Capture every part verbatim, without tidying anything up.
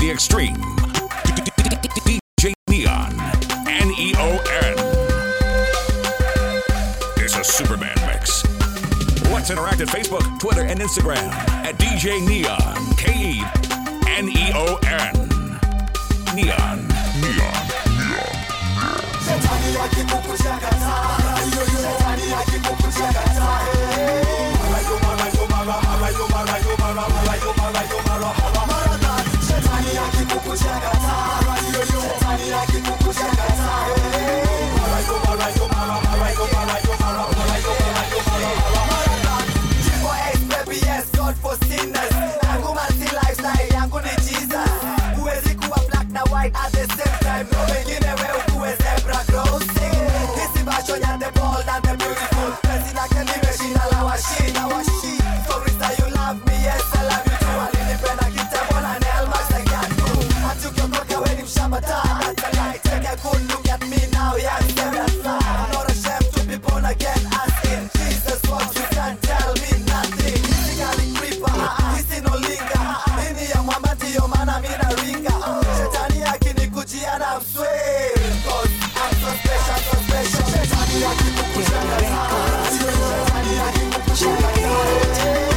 the extreme. D J Neon, N E O N. It's a Superman mix. Let's interact at Facebook, Twitter, and Instagram at D J Neon, K E N E O N. Neon, Neon, God for sinners. Yangu multi lifestyle, yangu ni Jesus. Huwezi kuwa black na white at the same time. No wengine we ukuwe zebra crossing. Hisi basho ya the bold and the beautiful. Penzi lake nimeshinda la washi, la washi. Sorry sir you love me, yes I love you too. Alinipenda kitambo na nail marks like that too. Hatukiokoka we ni mshambata. That's a lie, take a good look at me now. Yeah, I'm still that fly. I'm not ashamed to be born again as in Jesus what you can't tell me nothing. Hisi no linga. Mimi ya mwamba ndiyo maana mina ringa. Shetani akinikujia na mswear, cause I'm so special, so special. Shetani akinikujia na mswear. Shetani akinikujia na mswear.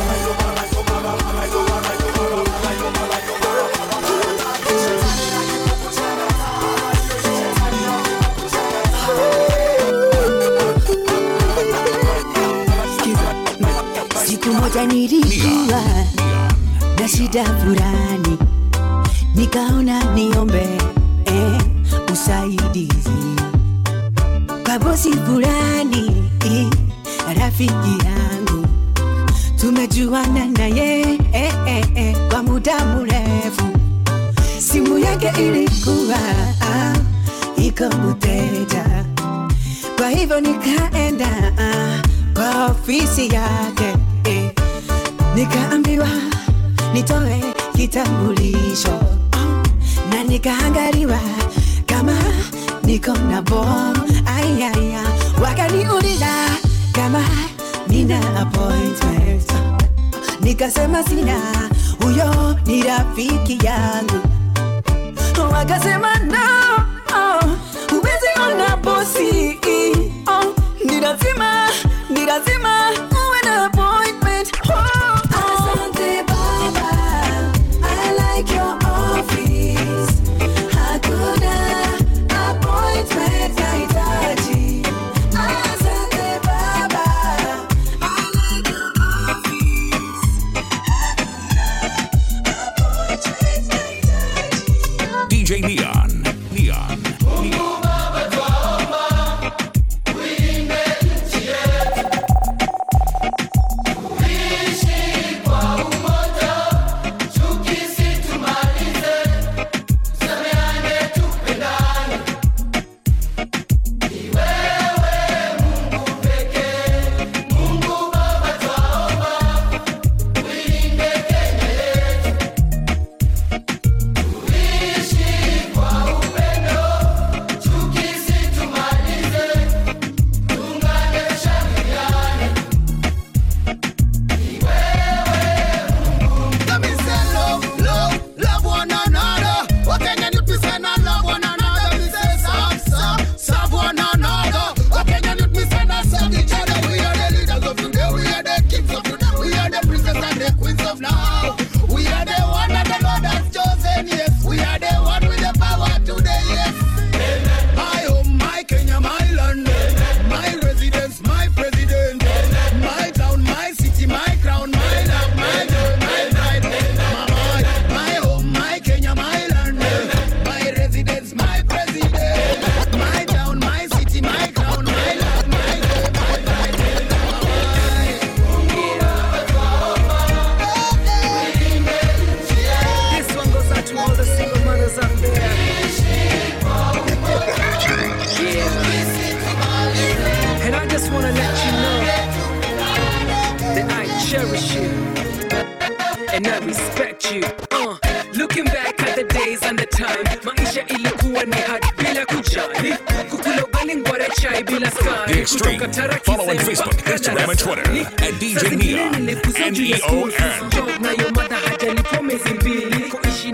Siku moja nilikuwa na shida fulani, nikaona niombe eh, usaidizi kwa bosi fulani eh, rafiki yangu tumejuana naye eh, eh, eh, kwa muda mrefu. Simu yake ilikuwa ah, iko mteja, kwa hivyo nikaenda ah, kwa ofisi yake eh, nikaambiwa nitoe kitambulisho na nikaangaliwa kama niko na bom. Ayaya, wakaniuliza kama nina appointment, nikasema sina, huyo ni rafiki yangu. Wakasema no, oh, huwezi ona bosi, oh, ni lazima, ni lazima uwe na appointment. Oh, asante baba, I like your office. Hakuna appointment nahitaji. Asante baba, I like your office. Hakuna appointment nahitaji. D J Neon, Neon, Neon. And I respect you. Uh, looking back at the days and the time, maisha ilikuwa ni hadi bila kujali. Kukula ugali ngware chai bila skari. The Extreme. Follow on Facebook, Instagram, and Twitter at D J Neon, N E O N. Na yo mother hajalipo miezi mbili. Kuishi na baba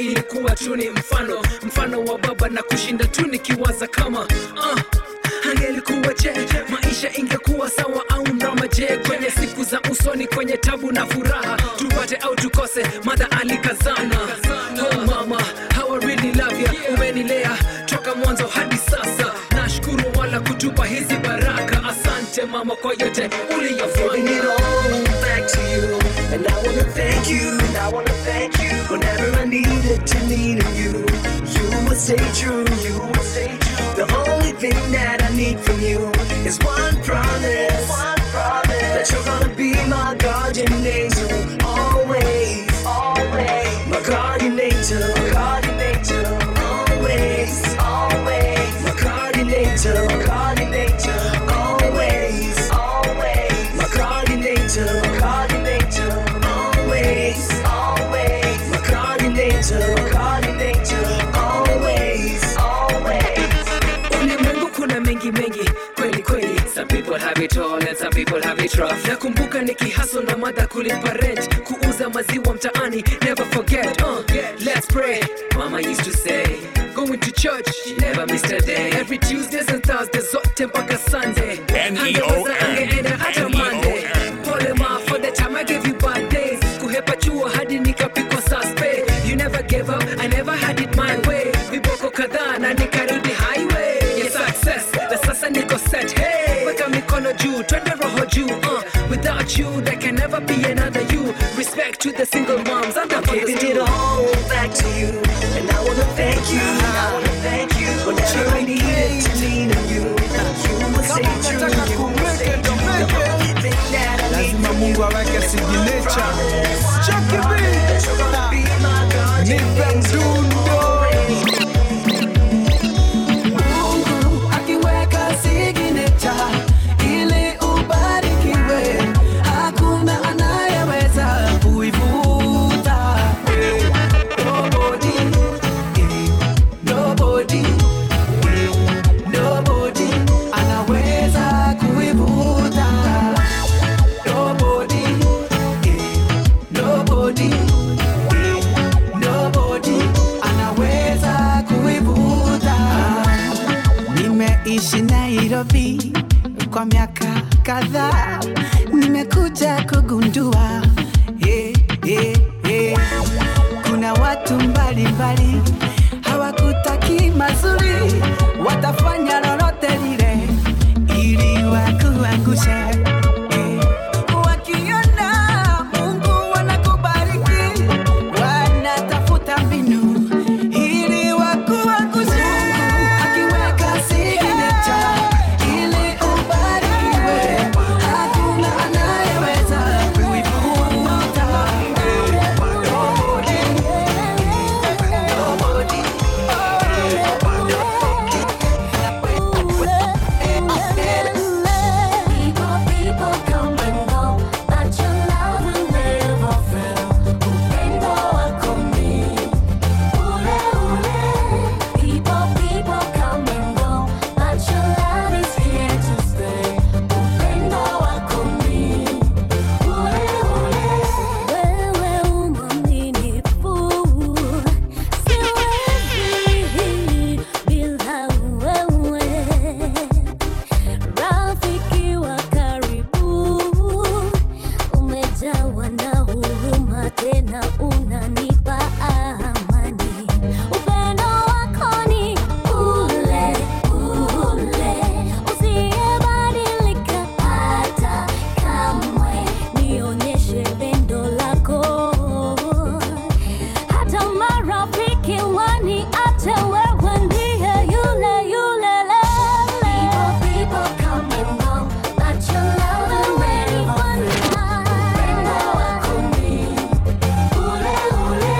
ilikuwa tu ni mfano mfano wa baba na kushinda tu nikiwaza kama uh, angelikuwa je maisha ingekuwa sawa au mrama je kwenye siku za usoni kwenye tabu na furaha tupate au tukose mother alikazana oh mama how I really love you umenilea toka mwanzo hadi sasa nashukuru wala kutupa hizi baraka asante mama kwa yote uliyofanya back to you and I wanna thank you and I wanna thank you whenever I needed to need you you would stay true you would stay true the only thing that I need from you is one promise one promise that you're gonna be my guardian angel always always my guardian angel guardian angel always always my guardian angel guardian angel always always my guardian angel guardian angel always always my guardian angel guardian angel always always ulimwengu kuna mengi mengi kweli kweli some people have it all and some people have it rough nakumbuka nikihustle na mother kulipa rent kuuza maziwa mtaani never forget uh, let's pray mama used to say going to church she never missed a day every Tuesdays and Thursdays zote mpaka Sunday N E O N hata Monday pole ma for the time I gave you bad days kuhepa chuo hadi nikapikwa saspe you never gave up I never had it my way viboko kadhaa na nikarudi highway yes success na sasa niko set hey weka mikono juu twende roho juu uh, without you there can never be another you respect to the single moms and the I'm giving it all back to you and I wanna thank you and I wanna thank you whenever I needed to lean on you you would stay true you would stay true the only thing that I need lazima Mungu aweke signature Chucky B nipe mdundo Mungu akiweka signature ili ubarikiwe hakuna anayeweza kuivuta eh, nobody eh, nobody eh, nobody anaweza kuivuta nobody eh, nobody eh, nobody anaweza kuivuta nimeishi Nairobi kwa miaka kadhaa nimekuja kugundua eh, eh, eh. kuna watu mbalimbali hawakutaki mazuri watafanya lolote lile ili wakuangushe eh. wakiona Mungu wanakubariki wanatafuta mbinu ili wakuangushe akiweka signature ili ubarikiwe hakuna anayeweza kuivuta nobody nobody ule ule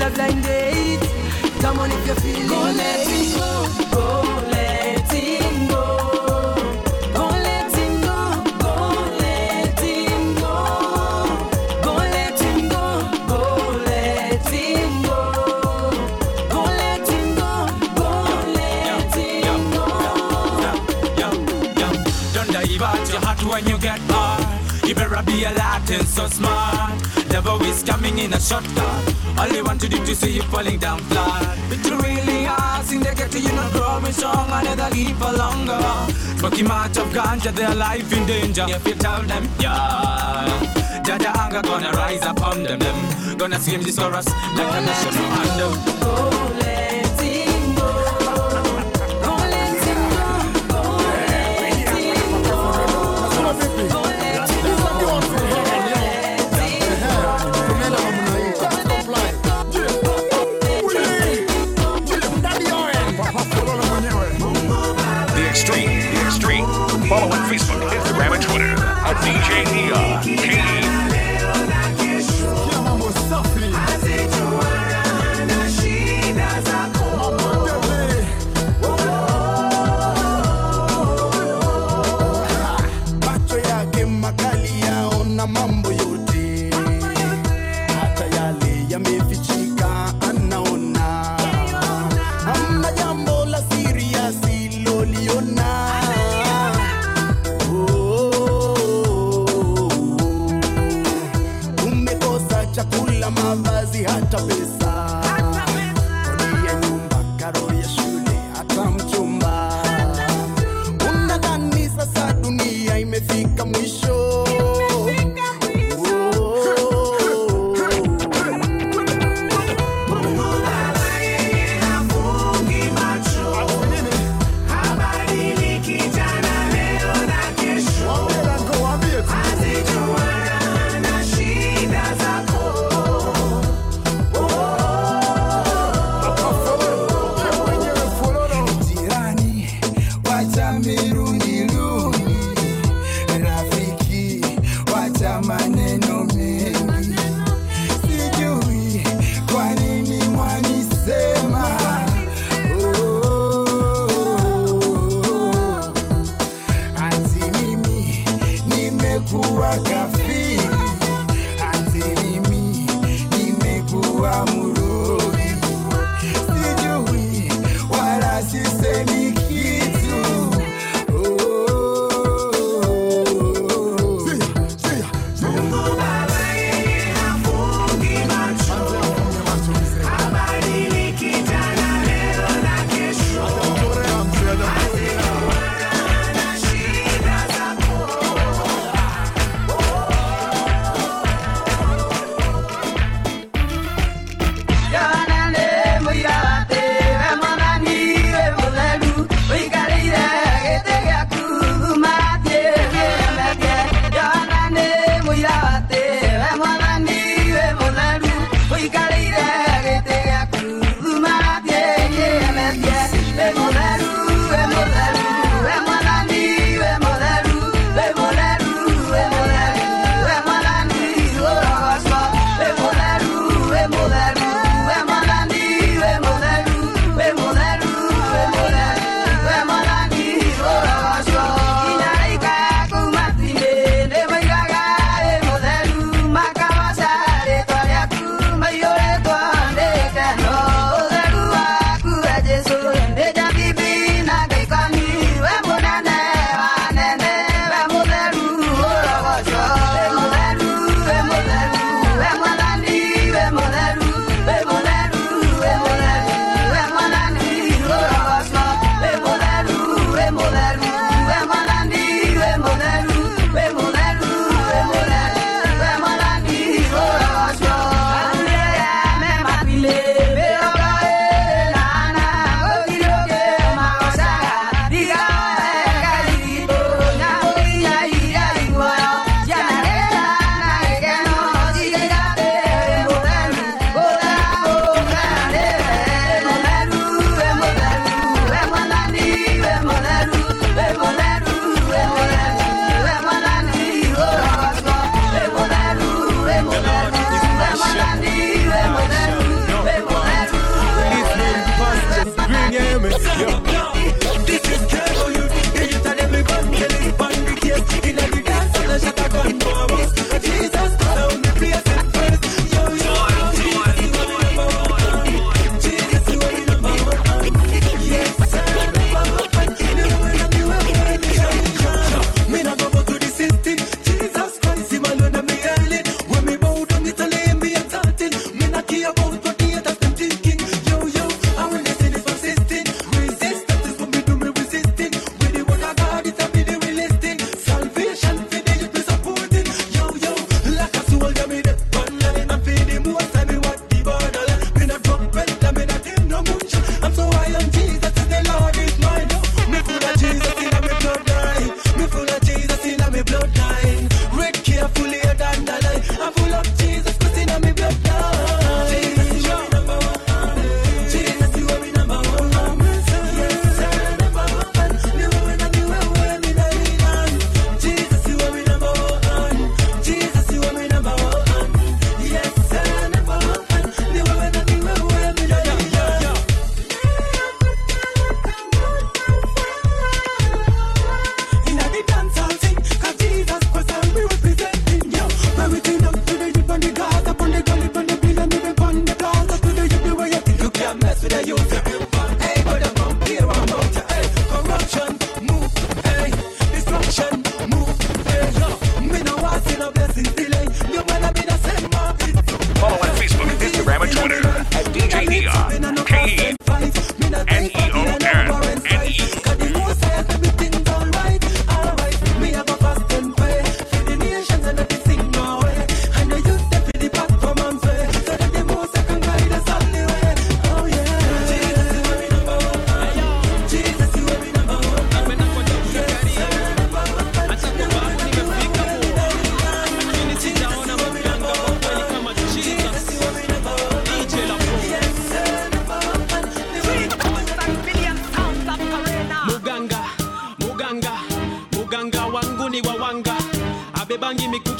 a blind date. Come on if you feel go it. Let it go, go let him go. Go let him go, go let him go. Go let him go, go let him go. Go let him go, go let him go. Don't divert your heart when you get hard. You better be alert and so smart. Devil is coming in a shortcut. All they want to do to see you falling down flat. But you really are, sing they get to you not growing strong. And they'll live for longer. Smoking much of ganja, their life in danger. If you tell them, yeah, Jaja anger gonna rise upon them, them. Gonna scream this chorus like a national anthem. Go let him go. Go let him go. Go let him go. Go let him go. Follow on Facebook, Instagram, and Twitter at D J Neon K E. Macho yake makali yaona mambo yote, hata yale yamefichika anaona. Hamna jambo la siri asiloliona. Chakula, mavazi, hata pesa, kodi ya nyumba, karo ya shule, hata mchumba. Unadhani sasa dunia imefika mwisho? Oh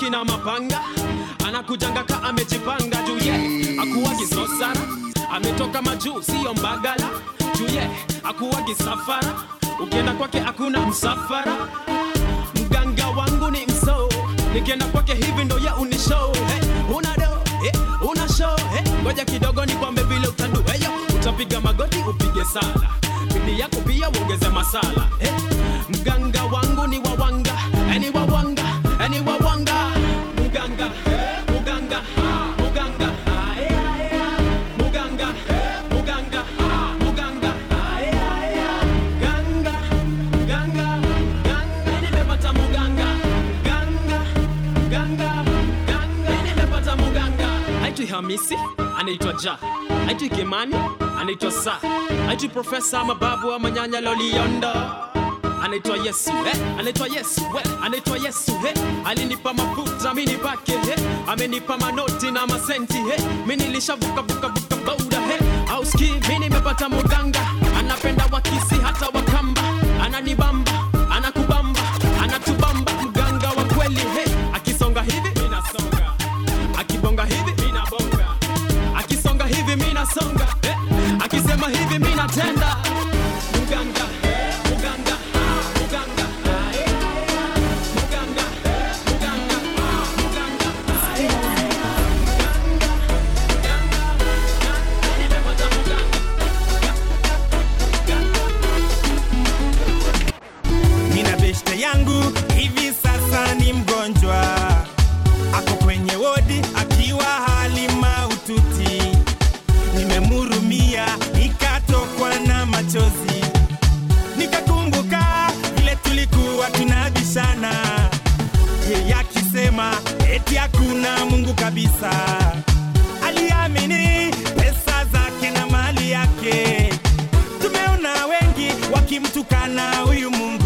bunduki na mapanga, anakujanga ka amejipanga juu ye akuwagi sosara, ametoka majuu sio mbagala juu ye akuwagi safara, ukienda kwake hakuna msafara. Mganga wangu ni mso, nikienda kwake hivi ndo ya unishow. Hey, una do, hey, una show. Hey, ngoja kidogo ni kwambe vile utandu. Hey, yo, utapiga magoti upige sala, bidii yako pia uongeze masala. Hey, mganga wangu ni wawanga, eni wawanga, eni wawanga. Mganga, muganga, muganga, muganga, muganga, muganga, ganga, ganga, ganga, nimepata muganga, ganga, ganga, ganga, nimepata muganga. Haitwi Hamisi, anaitwa Ja. Haitwi Kimani, anaitwa Sa. Haitwi Profesa Mababu wa Manyanya Loliondo, anaitwa Yesu, eh, anaitwa Yesu, eh, anaitwa Yesu, eh, alinipa mafuta mimi nipake, eh, amenipa manoti na masenti, eh, mimi nilishavuka vuka vuka bauda, eh, auski mimi nimepata muganga, anapenda wakisi hata wakamba, ananibamba, anakubamba, anatubamba, mganga wa kweli, eh, akisonga hivi mimi nasonga, akibonga hivi mimi nabonga, akisonga hivi mimi nasonga, eh, akisema hivi mimi natenda, mganga, muganga. Yangu hivi sasa ni mgonjwa, ako kwenye wodi akiwa hali mahututi. Nimemhurumia nikatokwa na machozi, nikakumbuka vile tulikuwa tunabishana, yeye akisema eti hakuna Mungu kabisa. Aliamini pesa zake na mali yake. Tumeona wengi wakimtukana huyu Mungu,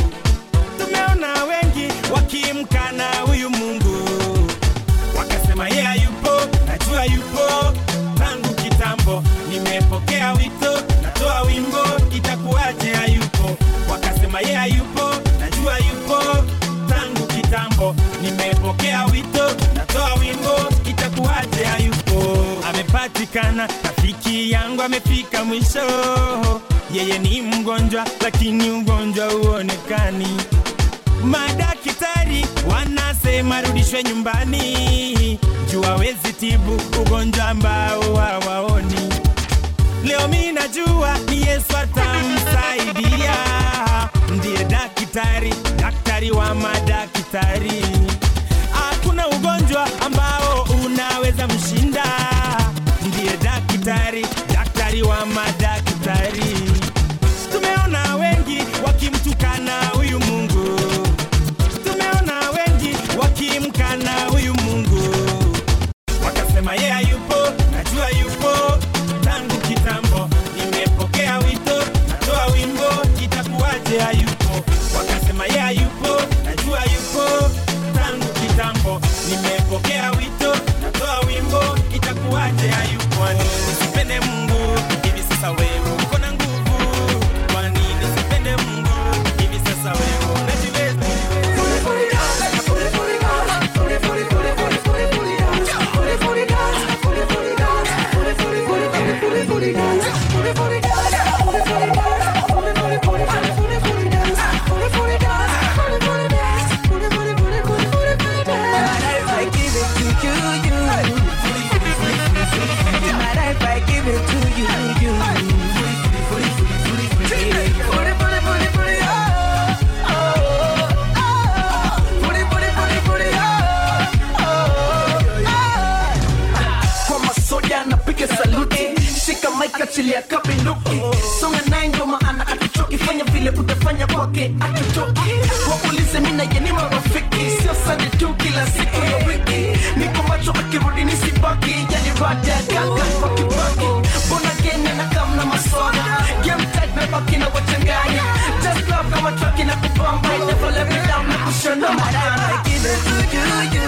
tumeona wengi wakimkana huyu Mungu, wakasema yeye hayupo, najua yupo tangu kitambo. Nimepokea wito, natoa wimbo, itakuwaje hayupo? Wakasema yeye hayupo, najua yupo tangu kitambo. Nimepokea wito, natoa wimbo, itakuwaje hayupo? Amepatikana, rafiki yangu amefika mwisho. Yeye ni mgonjwa lakini ugonjwa uonekani. Madaktari wanasema rudishwe nyumbani, juu hawezi tibu ugonjwa ambao hawaoni. Leo mimi najua ni Yesu atamsaidia, ndiye daktari, daktari wa madaktari. Hakuna ugonjwa ambao unaweza mshinda, ndiye daktari, daktari wa madaktari. Tumeona wengi wakimtukana huyu Mungu, tumeona wengi wakimkana huyu Mungu, wakasema yeye hayupo, najua yupo tangu kitambo. Nimepokea wito, natoa wimbo, itakuwaje hayupo? Wakasema yeye hayupo, najua yupo tangu kitambo. Nimepokea wito, natoa wimbo, itakuwaje hayupo? Nisipende Mungu hivi sasa, wewe uko na nguvu, kwani nisipende Mungu hivi sasa, wewe unajiweza. Chilia kapinduki, songa nine ndo maana atuchoki, fanya vile utafanya kwake atuchoki. Wakulize mina yeni marafiki, sio sande tu kila siku ya wiki. Niko macho akirudi nisibaki, yani rada gaga kwa kibaki. Bona gene na kamna maswala, game tight na baki na wachanganya. Just love kama truck na kupamba, never let me down na kushona madana. I give it to you,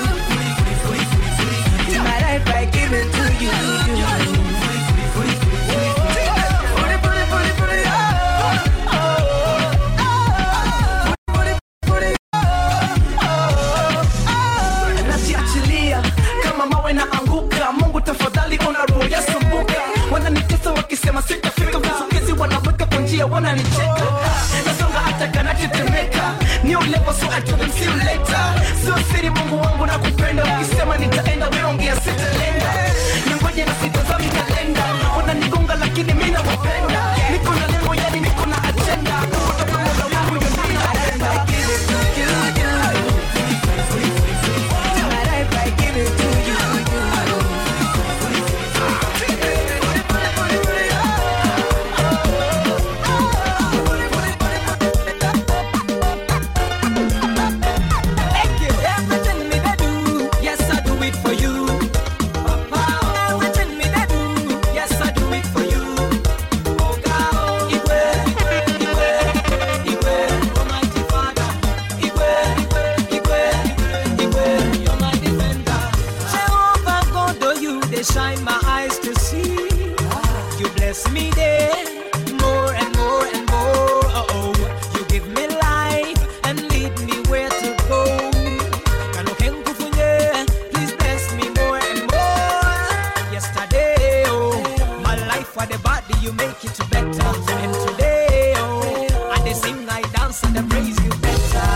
you. My life I give it to you. paper, so I told them see you later. So siri Mungu wangu na kupenda, ukisema nitaenda weongea sitaenda. Ningoje na sitazami kalenda, wananigonga lakini mimi nawapenda. Niko na lengo yani niko na agenda, kutoka mola wangu ndio ninaenda. Shine my eyes to see. You bless me there more and more and more. Oh, you give me life and lead me where to go. Please bless me more and more. Yesterday, oh, my life for the body you make it better. And today, oh, I they sing, I dance and I praise you better.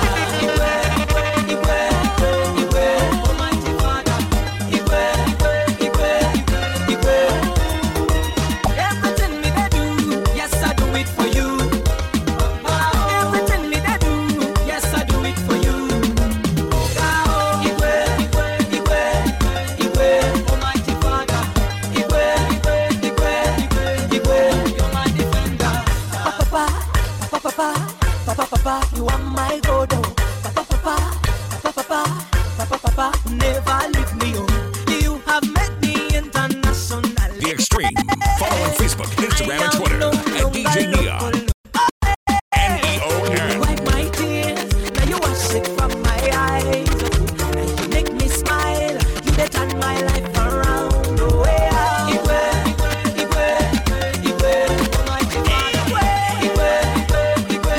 You are my God, oh. Papa, papa, papa, papa, papa, papa, never leave me, oh. You have made me international. The Extreme. Follow on Facebook, Instagram, and Twitter at D J Neon. N E O N. Wipe my tears, now you wash it from my eyes. And you make me smile, you that turn my life around. Oh, yeah. Igwe, Igwe, Igwe, Almighty Father. Igwe, Igwe, Igwe,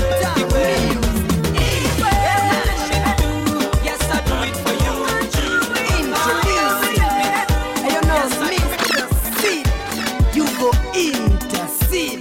yes, I do it for you. You go intercede.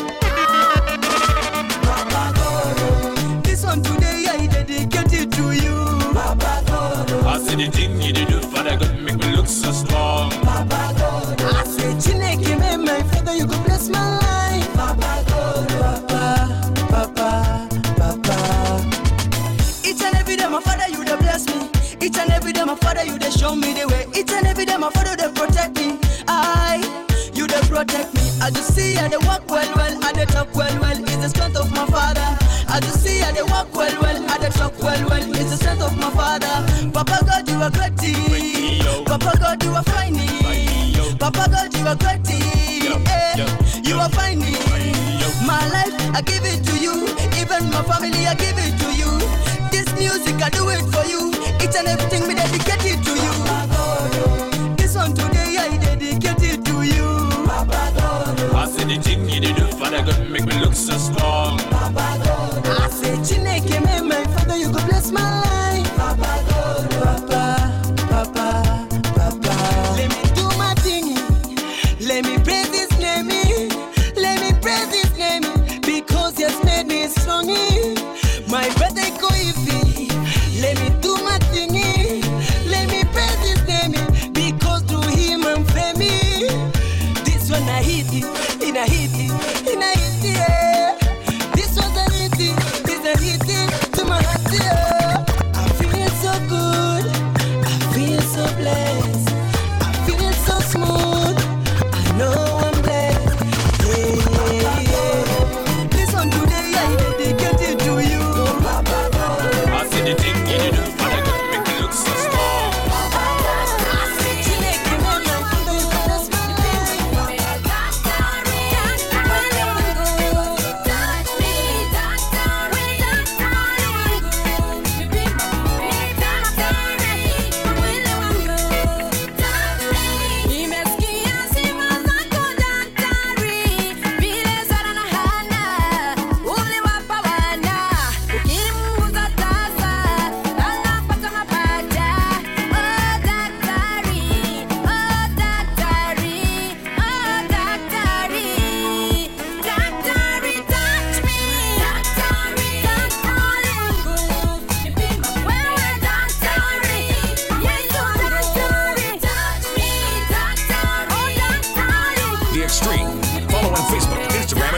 Baba God, this one today I dedicate it to you. Baba God, I see the thing you do for the God make me look so strong. Baba God, I say Chineke me my father you go bless my life. Baba God, Papa, Papa, Papa. Each and every day my father you dey bless me. Each and every day my father you dey show me the way. Each and every day my father they protect me. I You dey protect me. I just see I dey walk well, well, I dey talk well, well. It's the strength of my father. I just see I dey walk well, well, I dey talk well, well. It's the strength of my father. Papa God, you are great. Papa God, you are fine. Papa God, you are great. Eh, you are fine. My life, I give it to you. Even my family, I give it to you. This music, I do it for you. Each and everything, me dedicate it to you. This one today, I dedicate it to you. I see the thing you do for the God make me look so strong. I say Chineke me my father you go bless my life. Papa God, Papa, Papa, Papa. Let me do my thing. Let me praise His name. Let me praise His name because He has made me strong. My brother go iffy. Let me do my thing. Let me praise His name because through Him I'm famous. This one I hit it, in a hit it, in a hit it. Yeah.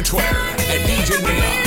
on Twitter at D J Neon.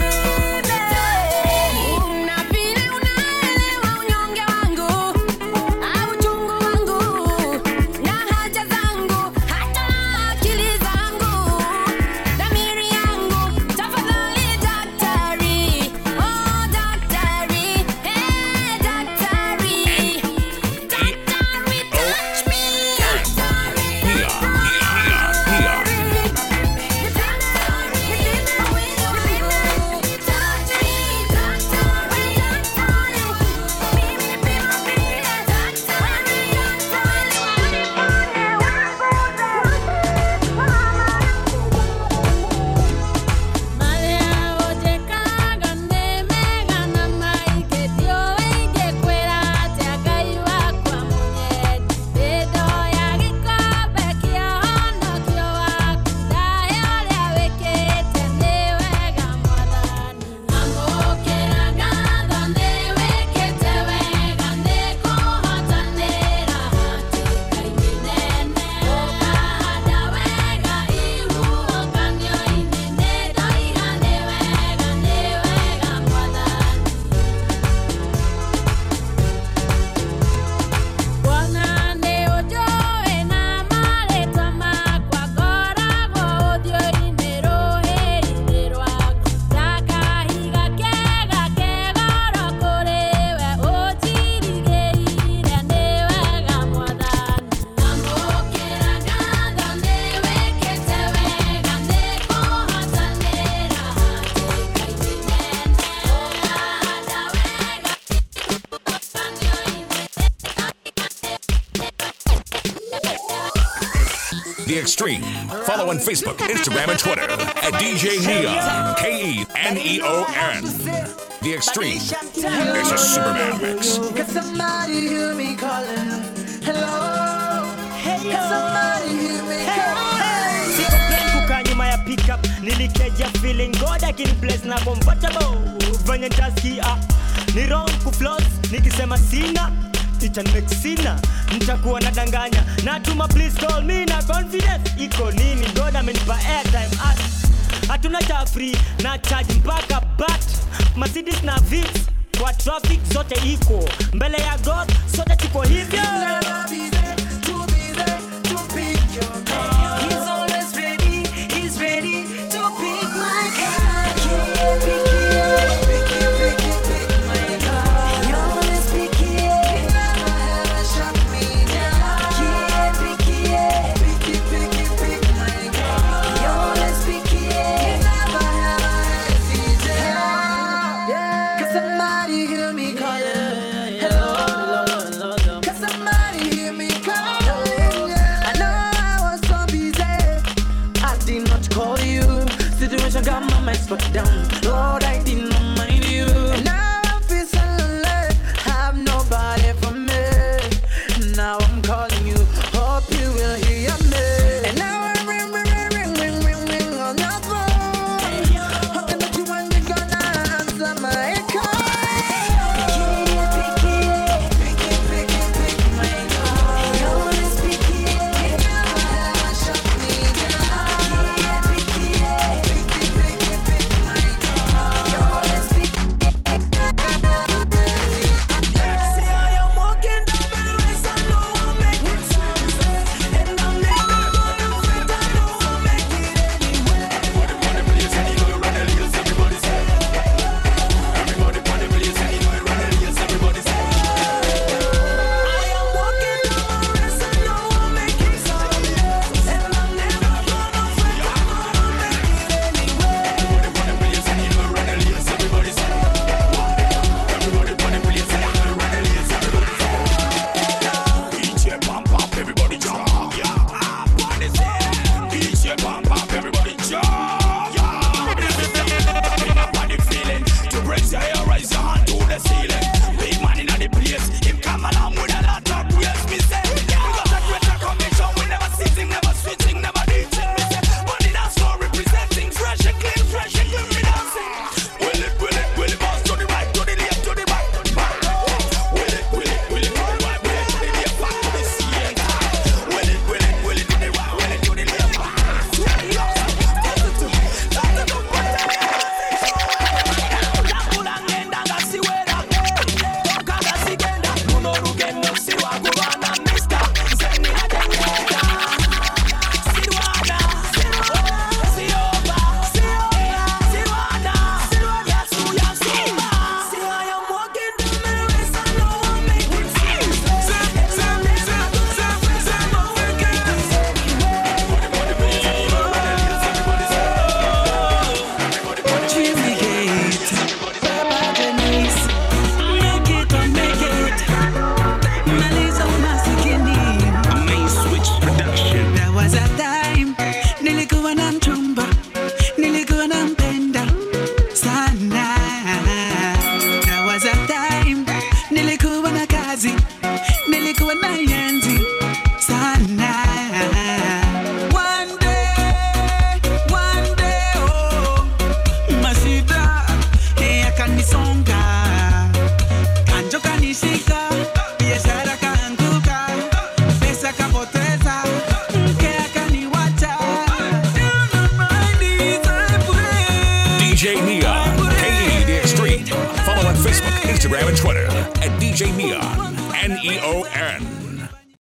The Extreme. Follow on Facebook, Instagram, and Twitter at D J Neon, K E N E O N. The Extreme is a Superman mix. Can somebody hear me calling? Hello? Hey, can somebody hear me calling? Siko plan kukaa nyuma ya pickup, nilikeja feeling God again bless na comfortable. Venye nitasikia ni wrong kufloss, nikisema sina Teacher make sina, nitakuwa nadanganya. Natuma please call me na confidence. Iko nini God amenipa airtime at hatuna cha free na charge mpaka bat Mercedes na Vitz kwa traffic zote iko mbele ya God sote tuko hivyo. He's always ready, he's ready to pick my card. Pick it, pick it, pick it, pick my card. He always pick it, never ever shut me down. Pick it, pick it, pick it, pick my card. He always pick it, never ever hesitate. Can somebody hear me calling? Hello? Can somebody hear me calling? I know I was so busy, I did not call you. Situation got my mind struck down. Lord, I did not mind you. And now I feel so lonely, have nobody for me. Now I'm calling you, hope you will hear me. And now I ring, ring, ring, ring, ring, ring on your phone. Hoping that you and me gonna answer my call. Pick it, pick it, pick it, pick my call. You always pick it, never ever shut me down. Pick it, pick it, pick it, pick my call. You always pick it. nilipoteza mke akaniwacha. Down on my knees I pray. D J Neon, K E The Extreme. Follow on Facebook, Instagram, and Twitter at D J Neon, N E O N.